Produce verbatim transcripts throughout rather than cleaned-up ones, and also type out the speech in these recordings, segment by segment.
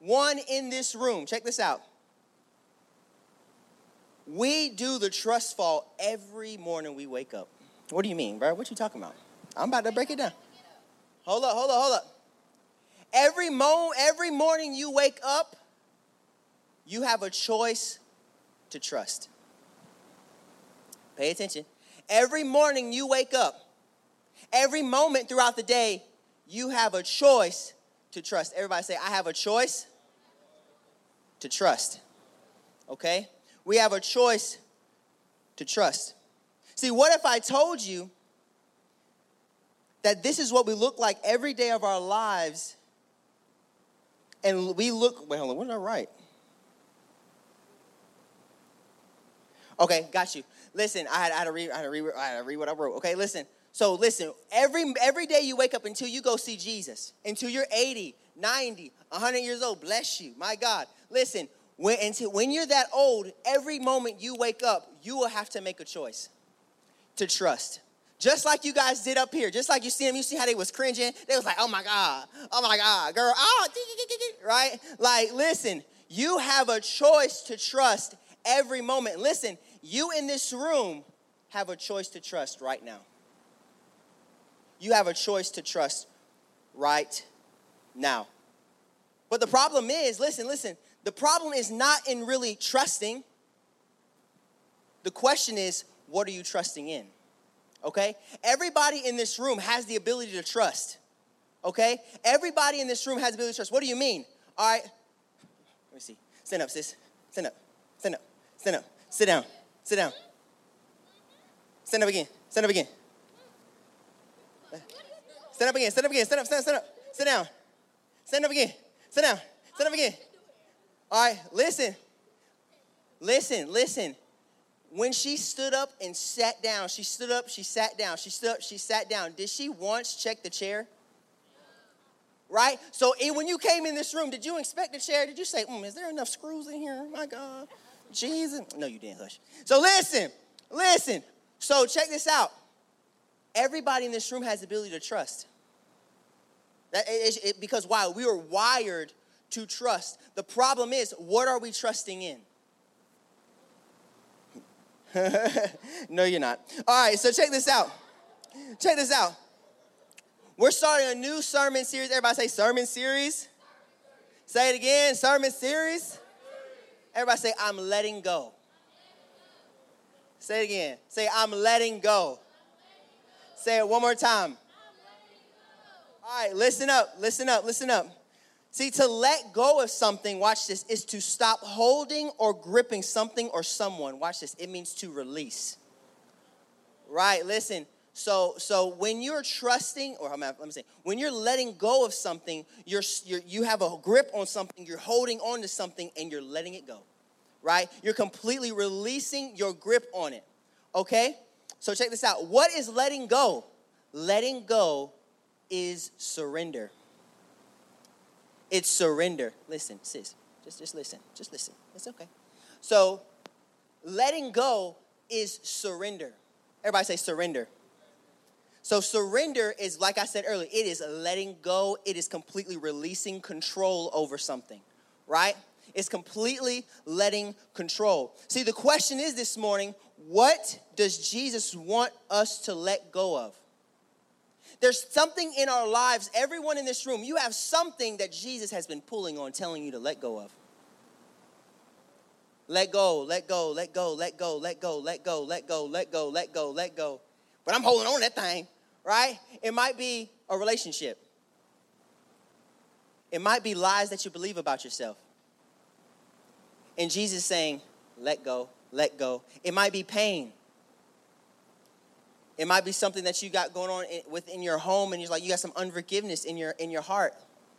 one in this room, check this out. We do the trust fall every morning we wake up. What do you mean, bro? What you talking about? I'm about to break it down. Hold up, hold up, hold up. Every mo- every morning you wake up, you have a choice to trust. Pay attention. Every morning you wake up, every moment throughout the day, you have a choice to trust. Everybody say, I have a choice to trust. Okay? We have a choice to trust. See, what if I told you that this is what we look like every day of our lives, and we look, wait, hold on, what did I write? Okay, got you. Listen, I had, I had to read, I had to read, I had to read what I wrote. Okay, listen. So listen, every every day you wake up until you go see Jesus, until you're eighty, ninety, one hundred years old, bless you, my God. Listen, when, until, when you're that old, every moment you wake up, you will have to make a choice to trust. Just like you guys did up here. Just like you see them, you see how they was cringing. They was like, oh my God, oh my God, girl, oh, right? Like, listen, you have a choice to trust every moment. Listen, you in this room have a choice to trust right now. You have a choice to trust right now. But the problem is, listen, listen, the problem is not in really trusting. The question is, what are you trusting in? Okay? Everybody in this room has the ability to trust. Okay? Everybody in this room has the ability to trust. What do you mean? All right. Let me see. Stand up, sis. Stand up. Stand up. Stand up. Sit down. Sit down. Stand up again. Stand up again. Stand up again. Stand up again. Stand up. Stand up. Stand up. Sit down. Stand up again. Sit down. Stand up again. All right. Listen. Listen. Listen. When she stood up and sat down, she stood up, she sat down, she stood up, she sat down. Did she once check the chair? Right? So when you came in this room, did you inspect the chair? Did you say, mm, is there enough screws in here? My God. Jesus. No, you didn't, hush. So listen, listen. So check this out. Everybody in this room has the ability to trust. That it, it, because why? We were wired to trust. The problem is, what are we trusting in? No, you're not. All right, so check this out. Check this out. We're starting a new sermon series. Everybody say sermon series. Say it again, sermon series. Everybody say, I'm letting go. Say it again. Say, I'm letting go. Say it one more time. All right, listen up, listen up, listen up. See, to let go of something, watch this, is to stop holding or gripping something or someone. Watch this. It means to release. Right, listen. So so when you're trusting, or let me say, when you're letting go of something, you're, you're you have a grip on something, you're holding on to something, and you're letting it go. Right? You're completely releasing your grip on it. Okay? So check this out. What is letting go? Letting go is surrender. It's surrender. Listen, sis, just, just listen. Just listen. It's okay. So letting go is surrender. Everybody say surrender. So surrender is, like I said earlier, it is letting go. It is completely releasing control over something, right? It's completely letting control. See, the question is this morning, what does Jesus want us to let go of? There's something in our lives, everyone in this room, you have something that Jesus has been pulling on, telling you to let go of. Let go, let go, let go, let go, let go, let go, let go, let go, let go, let go. But I'm holding on to that thing, right? It might be a relationship. It might be lies that you believe about yourself. And Jesus is saying, let go, let go. It might be pain. It might be something that you got going on in, within your home, and you're like, you got some unforgiveness in your in your heart.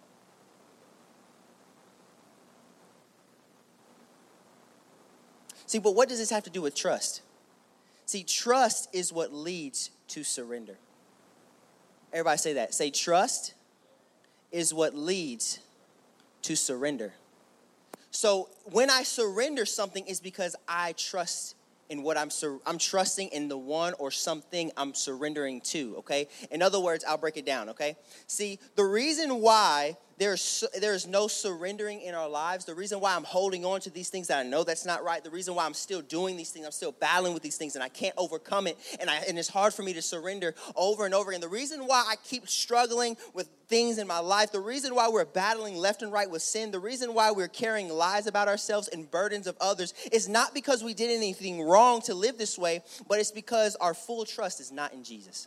See, but what does this have to do with trust? See, trust is what leads to surrender. Everybody say that. Say, trust is what leads to surrender. So when I surrender something, it's because I trust in what I'm sur- I'm trusting in the one or something I'm surrendering to, okay? In other words, I'll break it down, okay? See, the reason why there's there is no surrendering in our lives. The reason why I'm holding on to these things that I know that's not right, the reason why I'm still doing these things, I'm still battling with these things and I can't overcome it, and, I, and it's hard for me to surrender over and over again. The reason why I keep struggling with things in my life, the reason why we're battling left and right with sin, the reason why we're carrying lies about ourselves and burdens of others is not because we did anything wrong to live this way, but it's because our full trust is not in Jesus.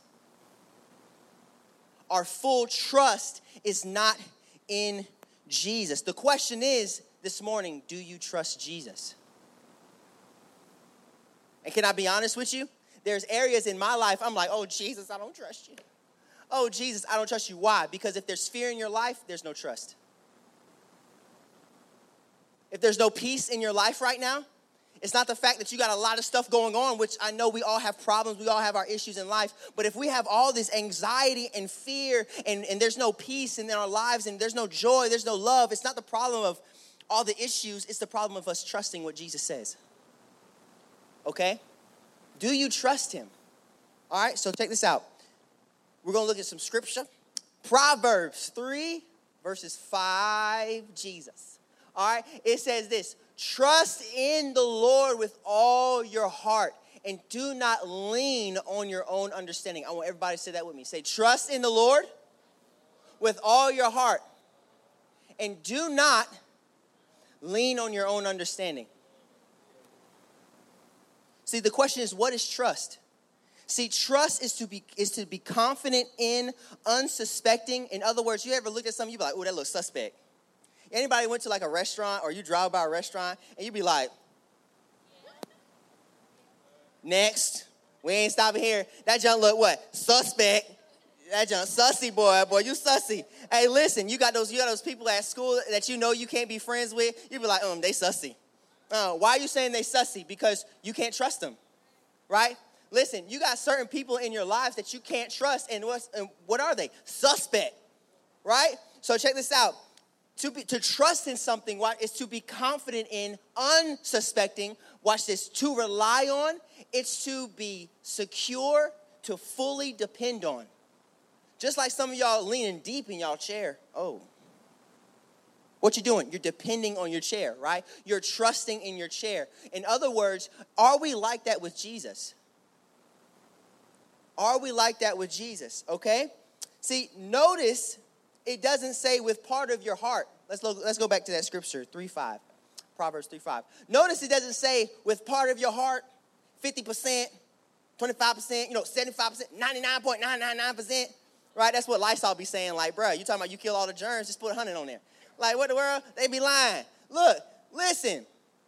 Our full trust is not in Jesus. The question is this morning, do you trust Jesus? And can I be honest with you? There's areas in my life I'm like, oh, Jesus, I don't trust you. Oh, Jesus, I don't trust you. Why? Because if there's fear in your life, there's no trust. If there's no peace in your life right now, it's not the fact that you got a lot of stuff going on, which I know we all have problems, we all have our issues in life. But if we have all this anxiety and fear and, and there's no peace in our lives and there's no joy, there's no love, it's not the problem of all the issues, it's the problem of us trusting what Jesus says. Okay? Do you trust him? All right, so check this out. We're going to look at some scripture. Proverbs three, verses five, Jesus. All right, it says this. Trust in the Lord with all your heart and do not lean on your own understanding. I want everybody to say that with me. Say, trust in the Lord with all your heart and do not lean on your own understanding. See, the question is, what is trust? See, trust is to be is to be confident in, unsuspecting. In other words, you ever looked at something, you be like, oh, that looks suspect. Anybody went to like a restaurant or you drive by a restaurant and you be like, next, we ain't stopping here. That junk look what? Suspect. That junk sussy, boy. Boy, you sussy. Hey, listen, you got those you got those people at school that you know you can't be friends with. You be like, um, they sussy. Uh, why are you saying they sussy? Because you can't trust them, right? Listen, you got certain people in your lives that you can't trust, and, what's, and what are they? Suspect, right? So check this out. To be, to trust in something, what is to be confident in, unsuspecting. Watch this. To rely on, it's to be secure, to fully depend on. Just like some of y'all leaning deep in y'all chair. Oh. What you doing? You're depending on your chair, right? You're trusting in your chair. In other words, are we like that with Jesus? Are we like that with Jesus? Okay? See, notice it doesn't say with part of your heart. Let's look, let's go back to that scripture, three five. Proverbs three five. Notice it doesn't say with part of your heart, fifty percent, twenty-five percent, you know, seventy-five percent, ninety-nine point nine nine nine percent. Right? That's what Lysol be saying. Like, bro, you talking about you kill all the germs, just put one hundred on there. Like, what the world? They be lying. Look, listen.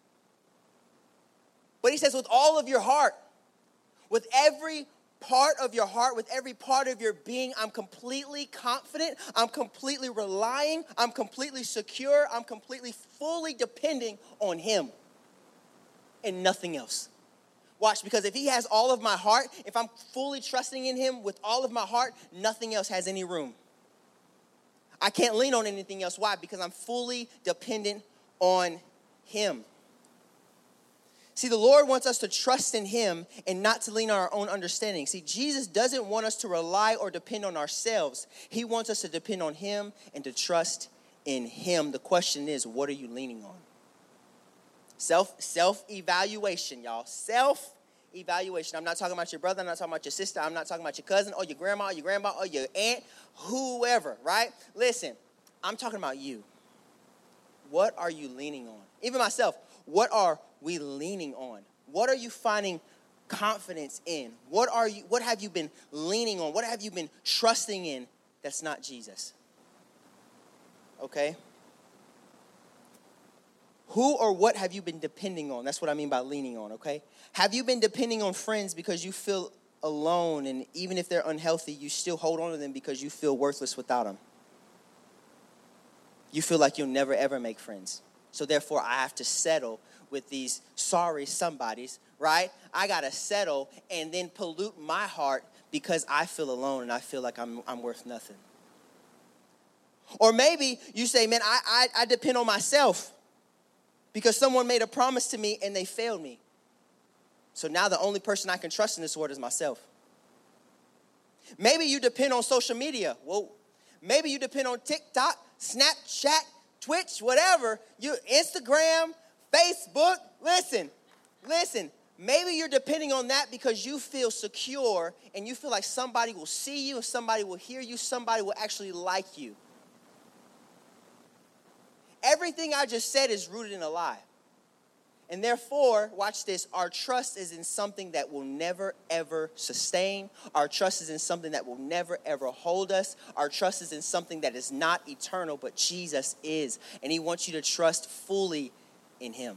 But he says with all of your heart, with every part of your heart, with every part of your being, I'm completely confident, I'm completely relying, I'm completely secure, I'm completely fully depending on him and nothing else. Watch, because if he has all of my heart, if I'm fully trusting in him with all of my heart, nothing else has any room. I can't lean on anything else. Why? Because I'm fully dependent on him. See, the Lord wants us to trust in him and not to lean on our own understanding. See, Jesus doesn't want us to rely or depend on ourselves. He wants us to depend on him and to trust in him. The question is, what are you leaning on? Self, self-evaluation, y'all. Self-evaluation. I'm not talking about your brother. I'm not talking about your sister. I'm not talking about your cousin or your grandma or your grandma or your aunt, whoever, right? Listen, I'm talking about you. What are you leaning on? Even myself, what are we leaning on? What are you finding confidence in? What are you? What have you been leaning on? What have you been trusting in that's not Jesus? Okay? Who or what have you been depending on? That's what I mean by leaning on, okay? Have you been depending on friends because you feel alone, and even if they're unhealthy, you still hold on to them because you feel worthless without them? You feel like you'll never, ever make friends. So therefore, I have to settle with these sorry somebodies, right? I got to settle and then pollute my heart because I feel alone and I feel like I'm I'm worth nothing. Or maybe you say, man, I, I, I depend on myself because someone made a promise to me and they failed me. So now the only person I can trust in this world is myself. Maybe you depend on social media. Whoa. Maybe you depend on TikTok, Snapchat, Twitch, whatever, you Instagram, Facebook, listen, listen. Maybe you're depending on that because you feel secure and you feel like somebody will see you, somebody will hear you, somebody will actually like you. Everything I just said is rooted in a lie. And therefore, watch this, our trust is in something that will never, ever sustain. Our trust is in something that will never, ever hold us. Our trust is in something that is not eternal, but Jesus is. And he wants you to trust fully in him.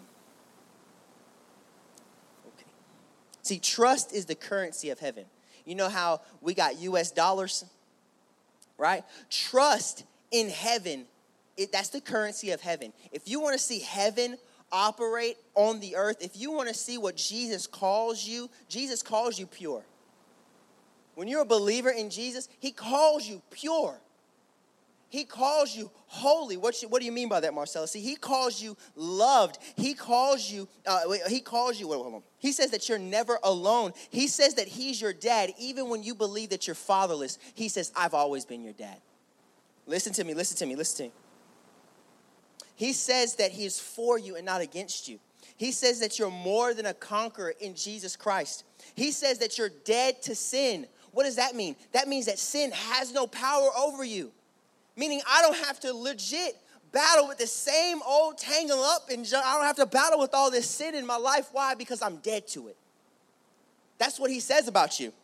See, trust is the currency of heaven. You know how we got U S dollars, right? Trust in heaven, it, that's the currency of heaven. If you want to see heaven operate on the earth, if you want to see what Jesus calls you, Jesus calls you pure. When you're a believer in Jesus, he calls you pure. He calls you holy. What, you, what do you mean by that, Marcella? See, he calls you loved. He calls you, uh, he calls you, wait, hold on. He says that you're never alone. He says that he's your dad. Even when you believe that you're fatherless, he says, I've always been your dad. Listen to me, listen to me, listen to me. He says that he is for you and not against you. He says that you're more than a conqueror in Jesus Christ. He says that you're dead to sin. What does that mean? That means that sin has no power over you. Meaning I don't have to legit battle with the same old tangle up and I don't have to battle with all this sin in my life. Why? Because I'm dead to it. That's what he says about you.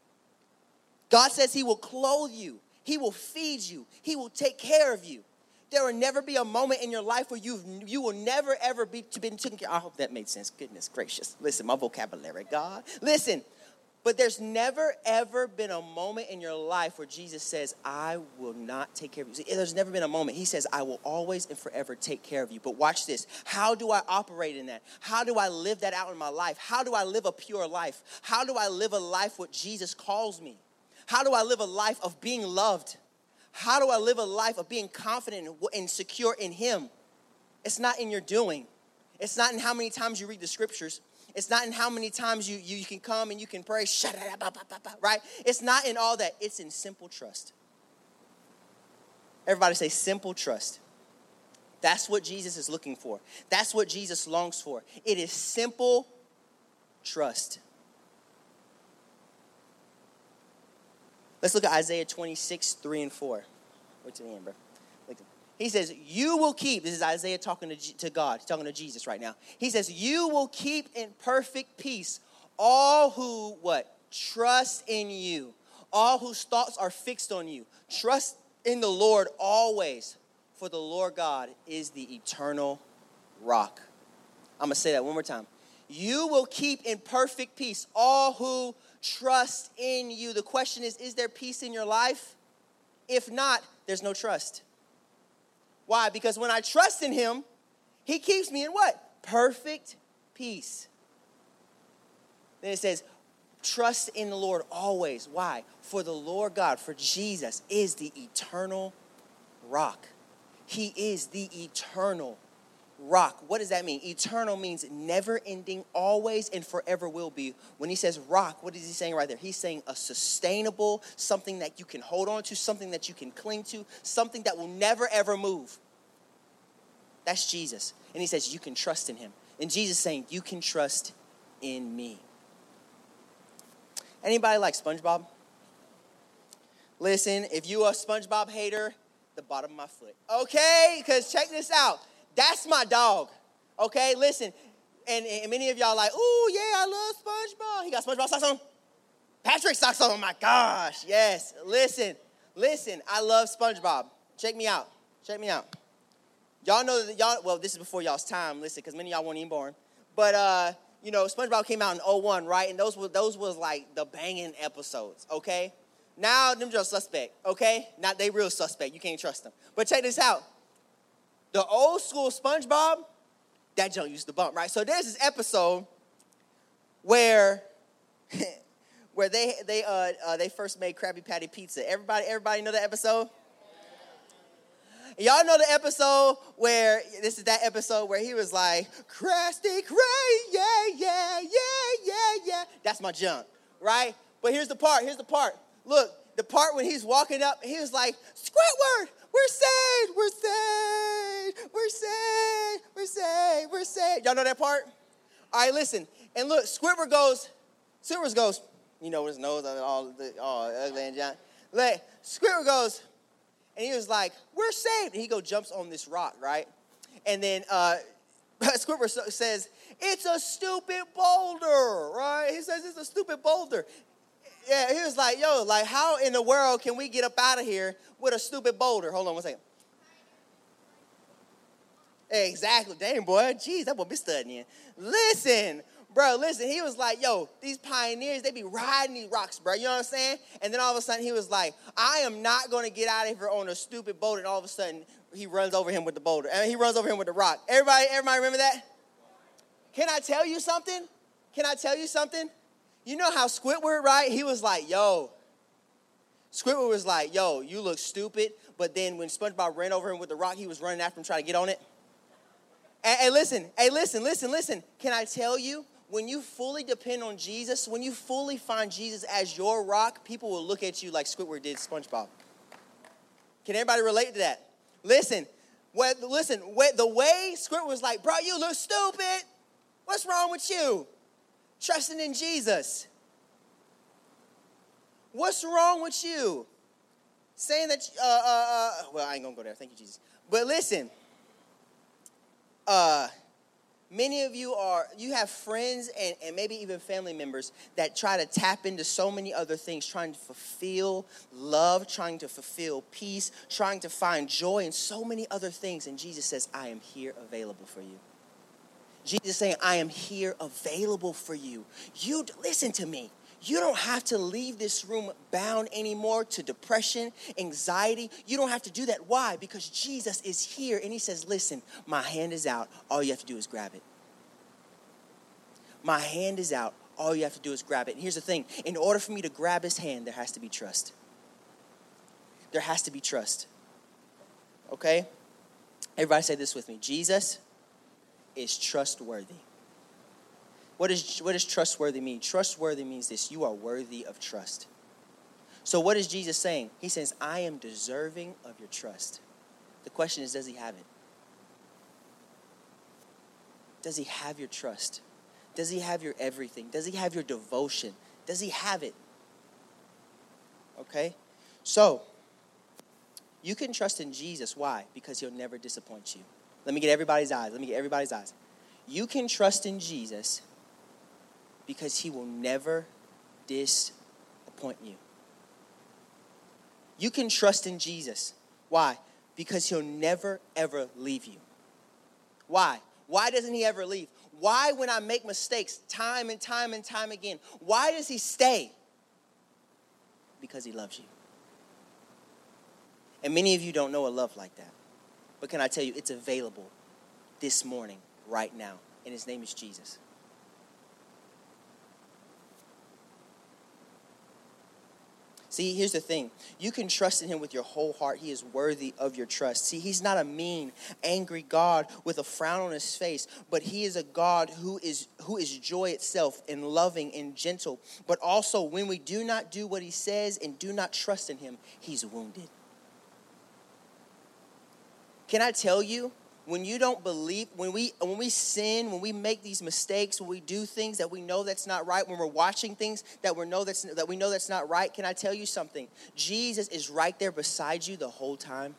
God says he will clothe you. He will feed you. He will take care of you. There will never be a moment in your life where you've, you will never, ever be been taken care of. I hope that made sense. Goodness gracious. Listen, my vocabulary, God. Listen. But there's never, ever been a moment in your life where Jesus says, I will not take care of you. See, there's never been a moment. He says, I will always and forever take care of you. But watch this. How do I operate in that? How do I live that out in my life? How do I live a pure life? How do I live a life what Jesus calls me? How do I live a life of being loved? How do I live a life of being confident and secure in him? It's not in your doing. It's not in how many times you read the scriptures. It's not in how many times you, you, you can come and you can pray, right? It's not in all that. It's in simple trust. Everybody say simple trust. That's what Jesus is looking for. That's what Jesus longs for. It is simple trust. Let's look at Isaiah twenty-six, three and four. Wait to the end, bro. He says, you will keep, this is Isaiah talking to, to God, he's talking to Jesus right now. He says, you will keep in perfect peace all who, what? Trust in you. All whose thoughts are fixed on you. Trust in the Lord always, for the Lord God is the eternal rock. I'm going to say that one more time. You will keep in perfect peace all who trust in you. The question is, is there peace in your life? If not, there's no trust. Why? Because when I trust in him, he keeps me in what? Perfect peace. Then it says, trust in the Lord always. Why? For the Lord God, for Jesus, is the eternal rock. He is the eternal rock. What does that mean? Eternal means never ending, always, and forever will be. When he says rock, what is he saying right there? He's saying a sustainable, something that you can hold on to, something that you can cling to, something that will never, ever move. That's Jesus. And he says you can trust in him. And Jesus is saying you can trust in me. Anybody like SpongeBob? Listen, if you are a SpongeBob hater, the bottom of my foot. Okay? Because check this out. That's my dog, okay? Listen, and, and many of y'all are like, ooh, yeah, I love SpongeBob. He got SpongeBob socks on? Patrick socks on, oh my gosh, yes. Listen, listen, I love SpongeBob. Check me out, check me out. Y'all know that y'all, well, this is before y'all's time, listen, because many of y'all weren't even born. But, uh, you know, SpongeBob came out in oh one, right? And those were, those was like the banging episodes, okay? Now, them just suspect, okay? Not they real suspect, you can't trust them. But check this out. The old school SpongeBob, that junk used to bump, right? So there's this episode where, where they they uh, uh they first made Krabby Patty pizza. Everybody everybody know that episode? Y'all know the episode where this is that episode where he was like, Krusty Krab, yeah, yeah, yeah, yeah, yeah. That's my junk, right? But here's the part. Here's the part. Look, the part when he's walking up, he was like, Squidward, we're saved, we're saved, we're saved, we're saved, we're saved. Y'all know that part? All right, listen. And look, Squidward goes, Squidward goes, you know, with his nose all, all ugly and giant. Like, Squidward goes, and he was like, we're saved. And he go jumps on this rock, right? And then uh, Squidward says, it's a stupid boulder, right? He says it's a stupid boulder. Yeah, he was like, yo, like, how in the world can we get up out of here with a stupid boulder? Hold on one second. Exactly. Damn, boy. Jeez, that boy be studying. Listen, bro, listen. He was like, yo, these pioneers, they be riding these rocks, bro. You know what I'm saying? And then all of a sudden, he was like, I am not going to get out of here on a stupid boulder. And all of a sudden, he runs over him with the boulder. I mean, he runs over him with the rock. Everybody, everybody remember that? Can I tell you something? Can I tell you something? You know how Squidward, right? He was like, yo. Squidward was like, yo, you look stupid. But then when SpongeBob ran over him with the rock, he was running after him trying to get on it. And, and listen, hey, listen, listen, listen. Can I tell you, when you fully depend on Jesus, when you fully find Jesus as your rock, people will look at you like Squidward did SpongeBob. Can everybody relate to that? Listen, what, listen, what, the way Squidward was like, bro, you look stupid. What's wrong with you? Trusting in Jesus. What's wrong with you? Saying that, uh, uh, uh, well, I ain't gonna go there. Thank you, Jesus. But listen, uh, many of you are, you have friends and, and maybe even family members that try to tap into so many other things, trying to fulfill love, trying to fulfill peace, trying to find joy in so many other things. And Jesus says, I am here available for you. Jesus is saying, I am here available for you. You, listen to me. You don't have to leave this room bound anymore to depression, anxiety. You don't have to do that. Why? Because Jesus is here and he says, listen, my hand is out. All you have to do is grab it. My hand is out. All you have to do is grab it. And here's the thing. In order for me to grab his hand, there has to be trust. There has to be trust. Okay? Everybody say this with me. Jesus is trustworthy. What, is, what does trustworthy mean? Trustworthy means this. You are worthy of trust. So what is Jesus saying? He says, I am deserving of your trust. The question is, does he have it? Does he have your trust? Does he have your everything? Does he have your devotion? Does he have it? Okay? So, you can trust in Jesus. Why? Because he'll never disappoint you. Let me get everybody's eyes. Let me get everybody's eyes. You can trust in Jesus because he will never disappoint you. You can trust in Jesus. Why? Because he'll never, ever leave you. Why? Why doesn't he ever leave? Why, when I make mistakes time and time and time again, why does he stay? Because he loves you. And many of you don't know a love like that. But can I tell you, it's available this morning, right now. And his name is Jesus. See, here's the thing. You can trust in him with your whole heart. He is worthy of your trust. See, he's not a mean, angry God with a frown on his face, but he is a God who is who is joy itself and loving and gentle. But also, when we do not do what he says and do not trust in him, he's wounded. Can I tell you, when you don't believe, when we when we sin, when we make these mistakes, when we do things that we know that's not right, when we're watching things that we know that's that we know that's not right, can I tell you something? Jesus is right there beside you the whole time.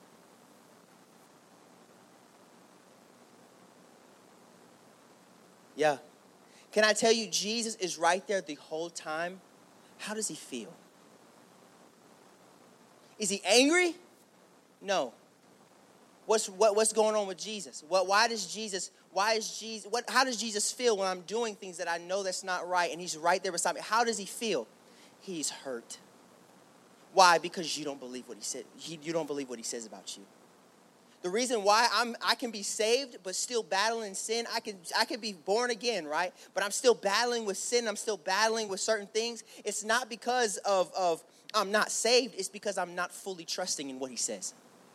Yeah. Can I tell you, Jesus is right there the whole time? How does he feel? Is he angry? No. What's what, what's going on with Jesus? What, why does Jesus, why is Jesus, what, how does Jesus feel when I'm doing things that I know that's not right and he's right there beside me? How does he feel? He's hurt. Why? Because you don't believe what he said. He, you don't believe what he says about you. The reason why I'm I can be saved but still battling sin, I can I can be born again, right? But I'm still battling with sin. I'm still battling with certain things. It's not because of, of I'm not saved. It's because I'm not fully trusting in what he says.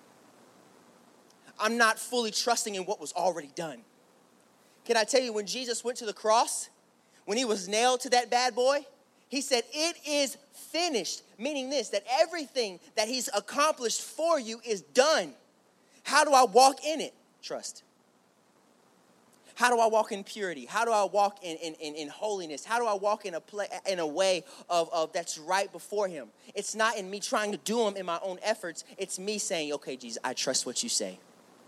I'm not fully trusting in what was already done. Can I tell you, when Jesus went to the cross, when he was nailed to that bad boy, He said, it is finished, meaning this, that everything that he's accomplished for you is done. How do I walk in it? Trust. How do I walk in purity? How do I walk in, in, in, in holiness? How do I walk in a play, in a way of, of that's right before him? It's not in me trying to do them in my own efforts. It's me saying, okay, Jesus, I trust what you say.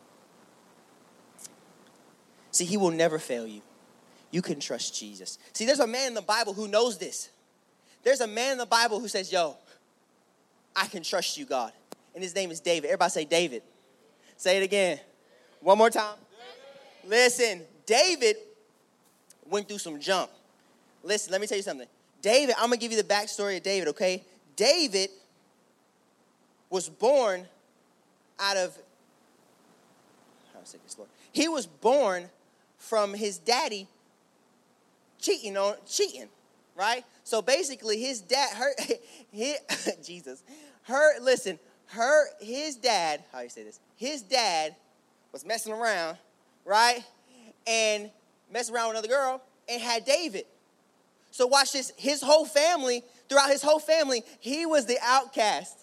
See, he will never fail you. You can trust Jesus. See, there's a man in the Bible who knows this. There's a man in the Bible who says, yo, I can trust you, God. And his name is David. Everybody say David. Say it again. One more time. David. Listen, David went through some junk. Listen, let me tell you something. David, I'm going to give you the backstory of David, okay? David was born out of, how do I say this, Lord? He was born from his daddy cheating on, cheating, right? So basically his dad, her, his, Jesus, her, listen, her, his dad, how do you say this? His dad was messing around, right? And messing around with another girl and had David. So watch this. His whole family, throughout his whole family, he was the outcast.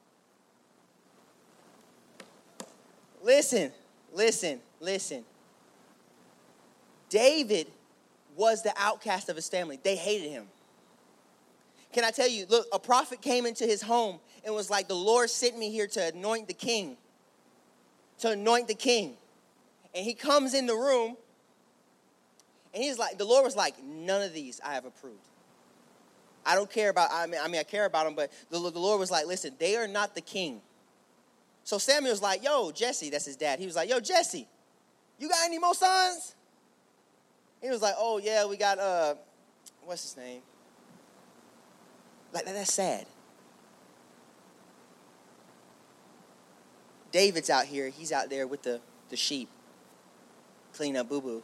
Listen, listen, listen. David was the outcast of his family. They hated him. Can I tell you, look, a prophet came into his home and was like, the Lord sent me here to anoint the king. To anoint the king. And he comes in the room and he's like, the Lord was like, none of these I have approved. I don't care about, I mean, I mean, I care about them, but the, the Lord was like, listen, they are not the king. So Samuel was like, yo, Jesse, that's his dad. He was like, yo, Jesse, you got any more sons? He was like, oh, yeah, we got, uh, what's his name? Like, that's sad. David's out here. He's out there with the, the sheep, cleaning up boo-boo.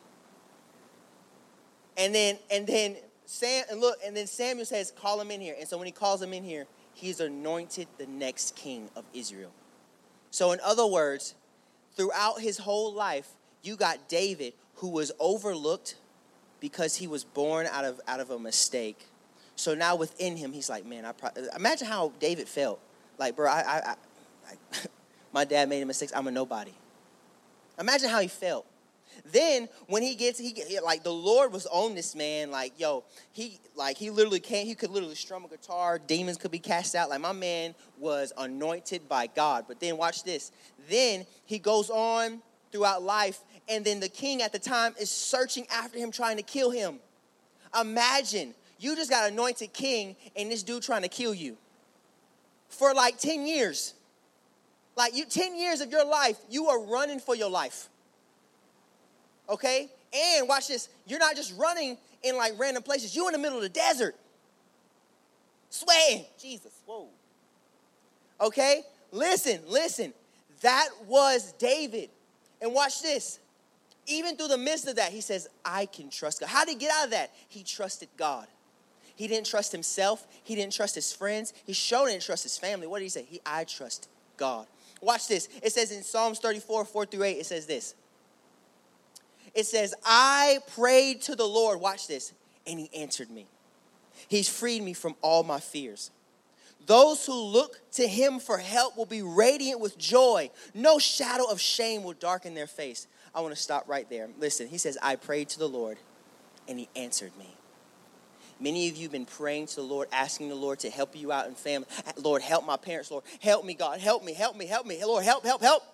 And then, and then Sam, and look, and then Samuel says, call him in here. And so when he calls him in here, he's anointed the next king of Israel. So in other words, throughout his whole life, you got David, who was overlooked because he was born out of out of a mistake. So now within him, he's like, man, I pro- imagine how David felt. Like, bro, I, I, I, I my dad made a mistake. I'm a nobody. Imagine how he felt. Then when he gets, he get, like the Lord was on this man. Like, yo, he like he literally can't. He could literally strum a guitar. Demons could be cast out. Like my man was anointed by God. But then watch this. Then he goes on throughout life, and then the king at the time is searching after him, trying to kill him. Imagine you just got anointed king, and this dude trying to kill you for like ten years. Like you, ten years of your life, you are running for your life. Okay? And watch this. You're not just running in like random places. You're in the middle of the desert. Sweating. Jesus. Whoa. Okay? Listen, listen. That was David. And watch this. Even through the midst of that, he says, I can trust God. How did he get out of that? He trusted God. He didn't trust himself. He didn't trust his friends. He sure didn't trust his family. What did he say? He, I trust God. Watch this. It says in Psalms thirty-four, four through eight, it says this. It says, I prayed to the Lord, watch this, and he answered me. He's freed me from all my fears. Those who look to him for help will be radiant with joy. No shadow of shame will darken their face. I want to stop right there. Listen, he says, I prayed to the Lord, and he answered me. Many of you have been praying to the Lord, asking the Lord to help you out in family. Lord, help my parents. Lord, help me, God. Help me, help me, help me. Lord, help, help, help.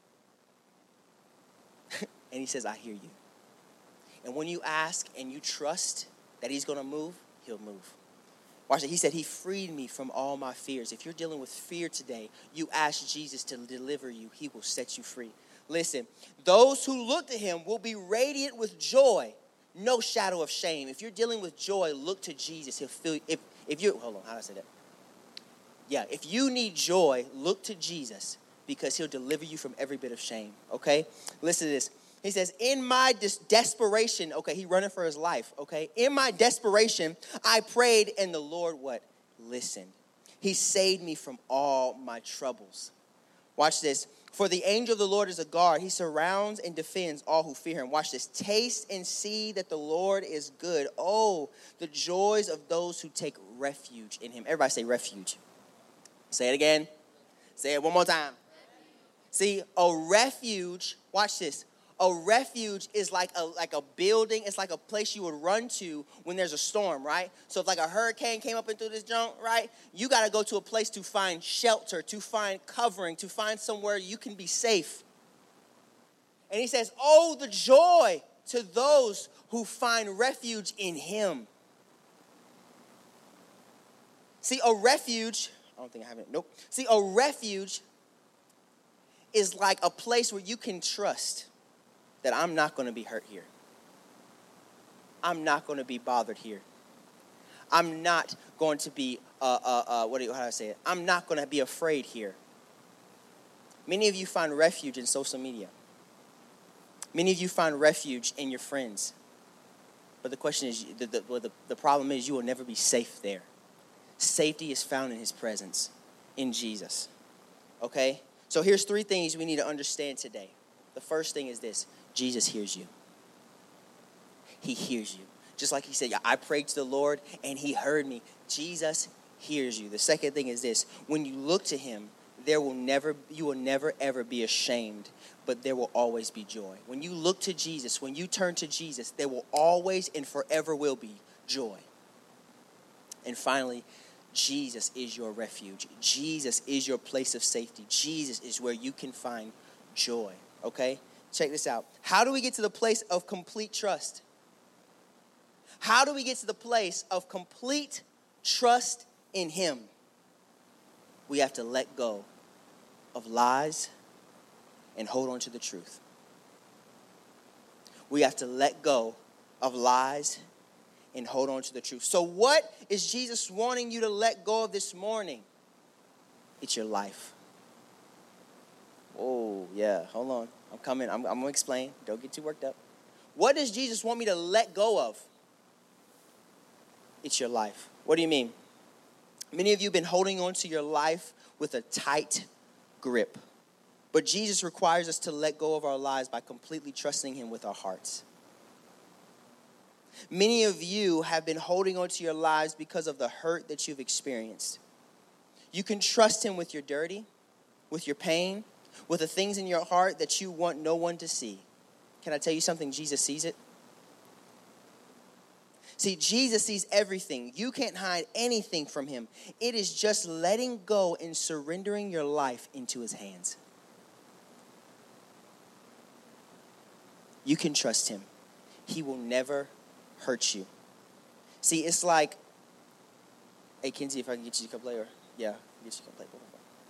And he says, I hear you. And when you ask and you trust that he's going to move, he'll move. Watch it. He said, he freed me from all my fears. If you're dealing with fear today, you ask Jesus to deliver you. He will set you free. Listen, those who look to him will be radiant with joy. No shadow of shame. If you're dealing with joy, look to Jesus. He'll feel, if, if you, hold on, how do I say that? Yeah, if you need joy, look to Jesus because he'll deliver you from every bit of shame, okay? Listen to this. He says, in my des- desperation, okay, he running for his life, okay? In my desperation, I prayed and the Lord, what? Listened. He saved me from all my troubles. Watch this. For the angel of the Lord is a guard. He surrounds and defends all who fear him. Watch this. Taste and see that the Lord is good. Oh, the joys of those who take refuge in him. Everybody say refuge. Say it again. Say it one more time. See, a refuge, watch this. A refuge is like a like a building. It's like a place you would run to when there's a storm, right? So if like a hurricane came up into this junk, right? You got to go to a place to find shelter, to find covering, to find somewhere you can be safe. And he says, oh, the joy to those who find refuge in him. See, a refuge, I don't think I have it. Nope. See, a refuge is like a place where you can trust that I'm not going to be hurt here. I'm not going to be bothered here. I'm not going to be, uh, uh, uh, what do you, how do I say it? I'm not going to be afraid here. Many of you find refuge in social media. Many of you find refuge in your friends. But the question is, the, the, the, the problem is you will never be safe there. Safety is found in his presence, in Jesus. Okay? So here's three things we need to understand today. The first thing is this. Jesus hears you. He hears you. Just like he said, I prayed to the Lord and he heard me. Jesus hears you. The second thing is this. When you look to him, there will never, you will never ever be ashamed, but there will always be joy. When you look to Jesus, when you turn to Jesus, there will always and forever will be joy. And finally, Jesus is your refuge. Jesus is your place of safety. Jesus is where you can find joy. Okay? Check this out. How do we get to the place of complete trust? How do we get to the place of complete trust in him? We have to let go of lies and hold on to the truth. We have to let go of lies and hold on to the truth. So what is Jesus wanting you to let go of this morning? It's your life. Oh, yeah. Hold on. I'm coming. I'm, I'm going to explain. Don't get too worked up. What does Jesus want me to let go of? It's your life. What do you mean? Many of you have been holding on to your life with a tight grip. But Jesus requires us to let go of our lives by completely trusting him with our hearts. Many of you have been holding on to your lives because of the hurt that you've experienced. You can trust him with your dirty, with your pain, with the things in your heart that you want no one to see. Can I tell you something? Jesus sees it. See, Jesus sees everything. You can't hide anything from him. It is just letting go and surrendering your life into his hands. You can trust him. He will never hurt you. See, it's like, hey, Kinsey, if I can get you a cup later. Yeah, get you a cup later.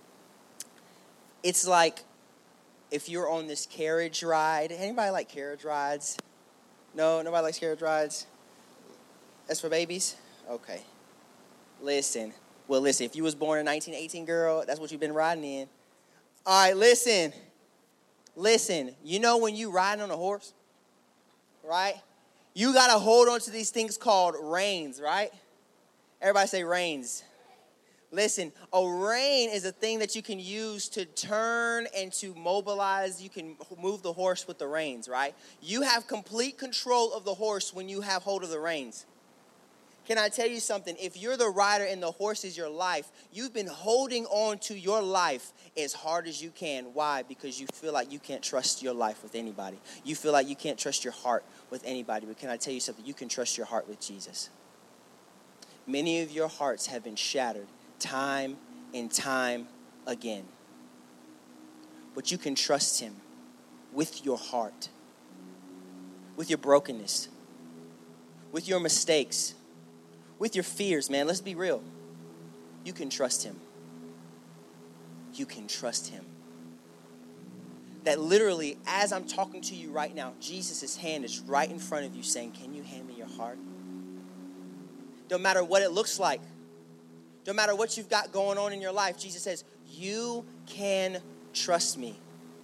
It's like if you're on this carriage ride. Anybody like carriage rides? No, nobody likes carriage rides? That's for babies? Okay. Listen. Well, listen, if you was born in nineteen eighteen, girl, that's what you've been riding in. All right, listen. Listen. You know when you riding on a horse, right? You got to hold on to these things called reins, right? Everybody say reins. Listen, a rein is a thing that you can use to turn and to mobilize. You can move the horse with the reins, right? You have complete control of the horse when you have hold of the reins. Can I tell you something? If you're the rider and the horse is your life, you've been holding on to your life as hard as you can. Why? Because you feel like you can't trust your life with anybody. You feel like you can't trust your heart with anybody. But can I tell you something? You can trust your heart with Jesus. Many of your hearts have been shattered time and time again. But you can trust him with your heart, with your brokenness, with your mistakes, with your fears, man. Let's be real. You can trust him. You can trust him. That literally, as I'm talking to you right now, Jesus' hand is right in front of you saying, can you hand me your heart? No matter what it looks like, no matter what you've got going on in your life, Jesus says, you can trust me.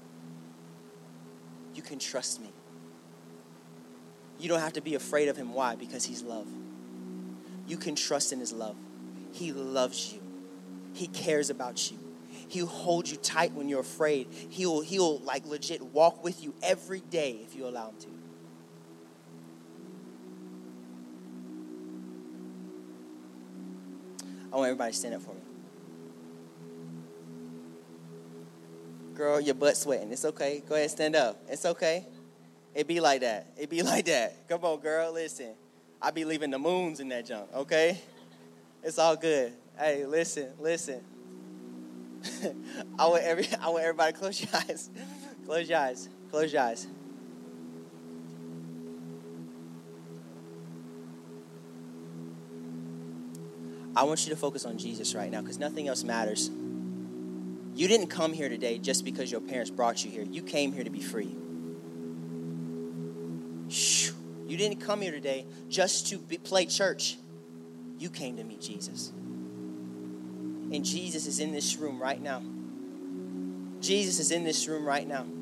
You can trust me. You don't have to be afraid of him. Why? Because he's love. You can trust in his love. He loves you. He cares about you. He'll hold you tight when you're afraid. He'll, he'll like legit walk with you every day if you allow him to. I want everybody to stand up for me. Girl, your butt sweating. It's okay. Go ahead, stand up. It's okay. It be like that. It be like that. Come on, girl. Listen. I be leaving the moons in that junk, okay? It's all good. Hey, listen, listen. I want every I want everybody to close your eyes. Close your eyes. Close your eyes. I want you to focus on Jesus right now because nothing else matters. You didn't come here today just because your parents brought you here. You came here to be free. You didn't come here today just to be, play church. You came to meet Jesus. And Jesus is in this room right now. Jesus is in this room right now.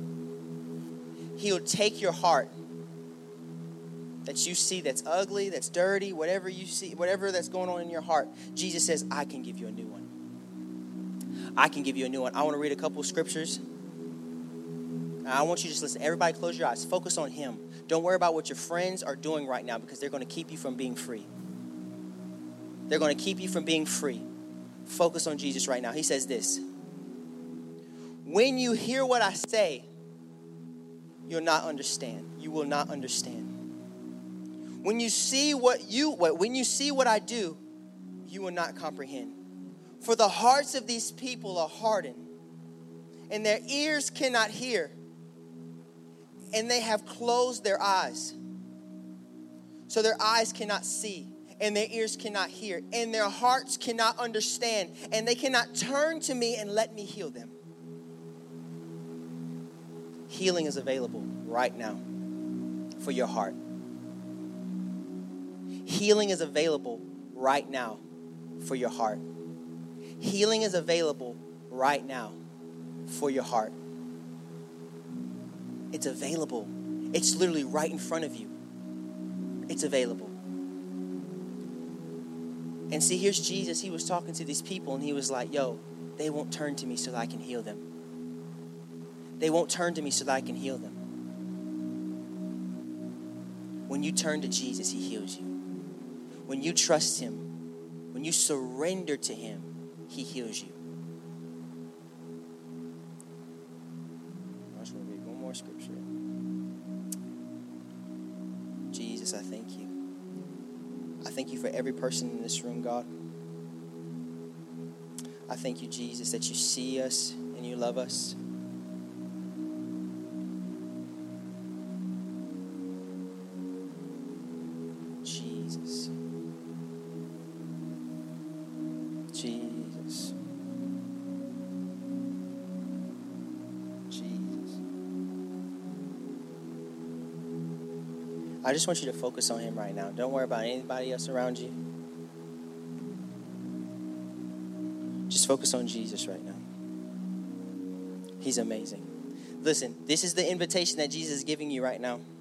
He'll take your heart that you see that's ugly, that's dirty, whatever you see, whatever that's going on in your heart. Jesus says, I can give you a new one. I can give you a new one. I want to read a couple of scriptures. I want you to just listen. Everybody close your eyes. Focus on him. Don't worry about what your friends are doing right now because they're going to keep you from being free. They're going to keep you from being free. Focus on Jesus right now. He says this. When you hear what I say, you'll not understand. You will not understand. When you see what you what when you see what I do, you will not comprehend. For the hearts of these people are hardened, and their ears cannot hear, and they have closed their eyes. So their eyes cannot see, and their ears cannot hear, and their hearts cannot understand, and they cannot turn to me and let me heal them. Healing is available right now for your heart. Healing is available right now for your heart. Healing is available right now for your heart. It's available. It's literally right in front of you. It's available. And see, here's Jesus. He was talking to these people and he was like, yo, they won't turn to me so that I can heal them. They won't turn to me so that I can heal them. When you turn to Jesus, he heals you. When you trust him, when you surrender to him, he heals you. I just want to read one more scripture. Jesus, I thank you. I thank you for every person in this room, God. I thank you, Jesus, that you see us and you love us. Jesus. Jesus. Jesus. I just want you to focus on him right now. Don't worry about anybody else around you. Just focus on Jesus right now. He's amazing. Listen, this is the invitation that Jesus is giving you right now.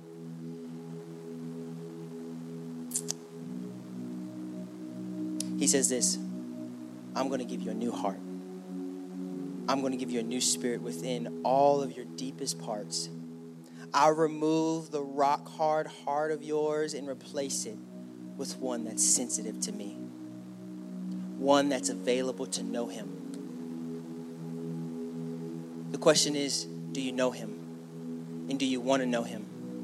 He says this, I'm going to give you a new heart. I'm going to give you a new spirit within all of your deepest parts. I'll remove the rock hard heart of yours and replace it with one that's sensitive to me. One that's available to know him. The question is, do you know him? And do you want to know him?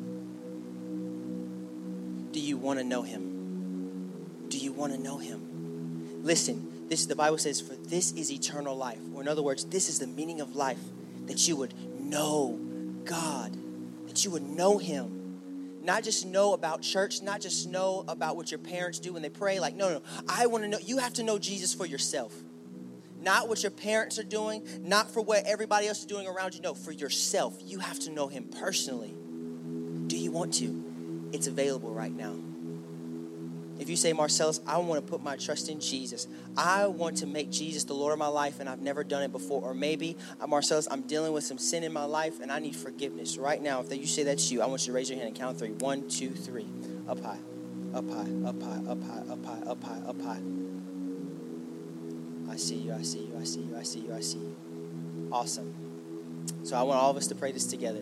Do you want to know him? Do you want to know him? Listen, this the Bible says, for this is eternal life. Or in other words, this is the meaning of life, that you would know God, that you would know him. Not just know about church, not just know about what your parents do when they pray. Like, no, no, I want to know. You have to know Jesus for yourself. Not what your parents are doing, not for what everybody else is doing around you. No, for yourself. You have to know him personally. Do you want to? It's available right now. If you say, Marcellus, I want to put my trust in Jesus. I want to make Jesus the Lord of my life, and I've never done it before. Or maybe, Marcellus, I'm dealing with some sin in my life, and I need forgiveness. Right now, if you say that's you, I want you to raise your hand and count three. One, two, three. Up high, up high, up high, up high, up high, up high, up high. I see you, I see you, I see you, I see you, I see you. Awesome. So I want all of us to pray this together.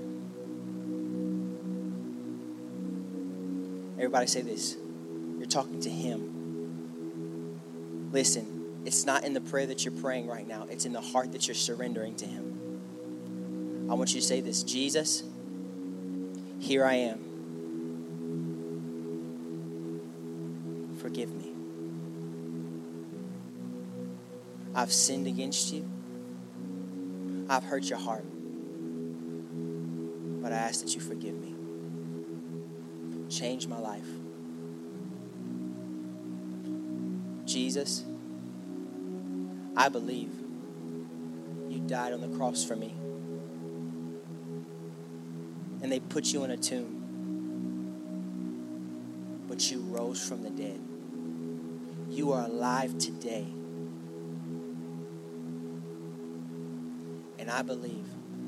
Everybody say this. You're talking to him. Listen, it's not in the prayer that you're praying right now. It's in the heart that you're surrendering to him. I want you to say this. Jesus, here I am. Forgive me. I've sinned against you. I've hurt your heart. But I ask that you forgive me. Change my life. Jesus, I believe you died on the cross for me. And they put you in a tomb. But you rose from the dead. You are alive today. And I believe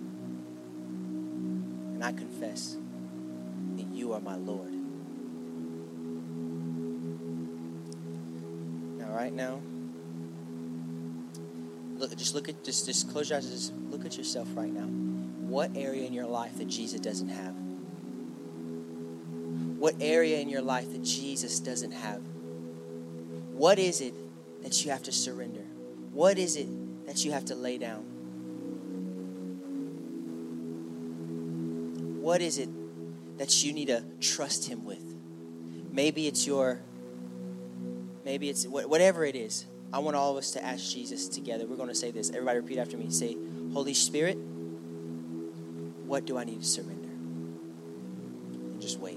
and I confess that you are my Lord. Now, right now, look, just look at, just, just close your eyes, just look at yourself right now. What area in your life that Jesus doesn't have? What area in your life that Jesus doesn't have? What is it that you have to surrender? What is it that you have to lay down? What is it that you need to trust him with? Maybe it's your, maybe it's whatever it is. I want all of us to ask Jesus together. We're going to say this. Everybody repeat after me. Say, Holy Spirit, what do I need to surrender? And just wait.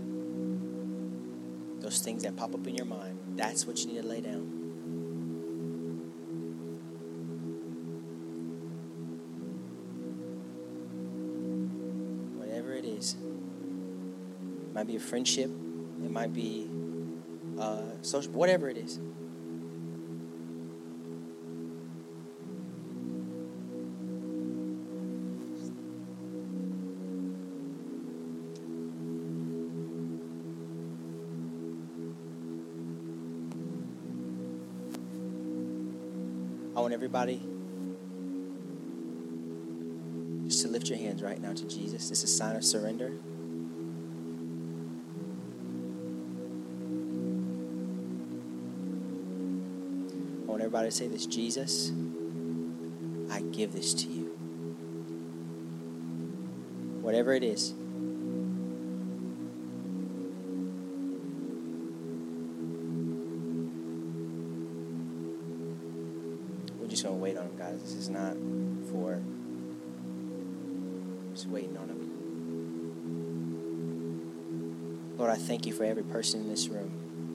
Those things that pop up in your mind, that's what you need to lay down. Whatever it is. It might be a friendship. It might be uh, social, whatever it is. I want everybody just to lift your hands right now to Jesus. This is a sign of surrender. I want everybody to say this. Jesus, I give this to you. Whatever it is. Just gonna wait on him, guys. This is not for just waiting on him. Lord, I thank you for every person in this room.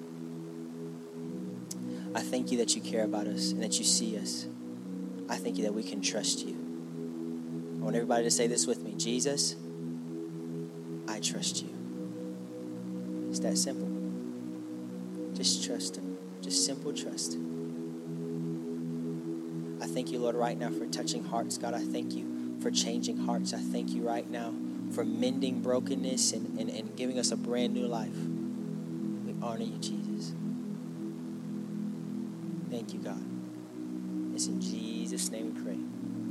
I thank you that you care about us and that you see us. I thank you that we can trust you. I want everybody to say this with me. Jesus, I trust you. It's that simple. Just trust him. Just simple trust. I thank you, Lord, right now for touching hearts. God, I thank you for changing hearts. I thank you right now for mending brokenness and, and, and giving us a brand new life. We honor you, Jesus. Thank you, God. It's in Jesus' name we pray.